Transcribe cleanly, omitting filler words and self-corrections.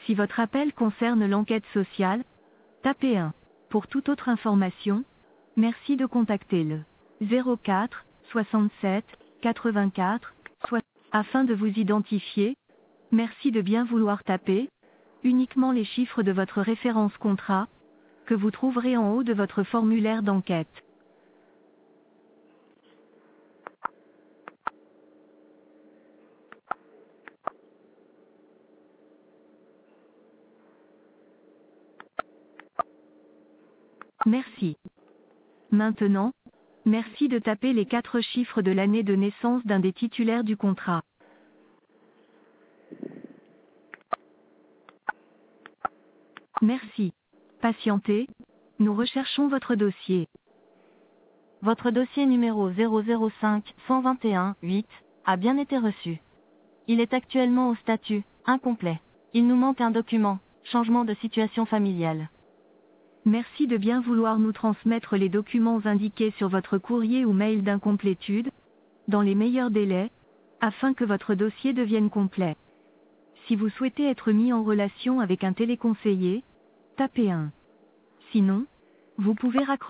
Si votre appel concerne l'enquête sociale, tapez 1. Pour toute autre information, merci de contacter le 04 67 84 60. Afin de vous identifier, merci de bien vouloir taper uniquement les chiffres de votre référence contrat, que vous trouverez en haut de votre formulaire d'enquête. Merci. Maintenant, merci de taper les 4 chiffres de l'année de naissance d'un des titulaires du contrat. Merci. Patientez, nous recherchons votre dossier. Votre dossier numéro 005-121-8 a bien été reçu. Il est actuellement au statut incomplet. Il nous manque un document, changement de situation familiale. Merci de bien vouloir nous transmettre les documents indiqués sur votre courrier ou mail d'incomplétude, dans les meilleurs délais, afin que votre dossier devienne complet. Si vous souhaitez être mis en relation avec un téléconseiller, tapez 1. Sinon, vous pouvez raccrocher.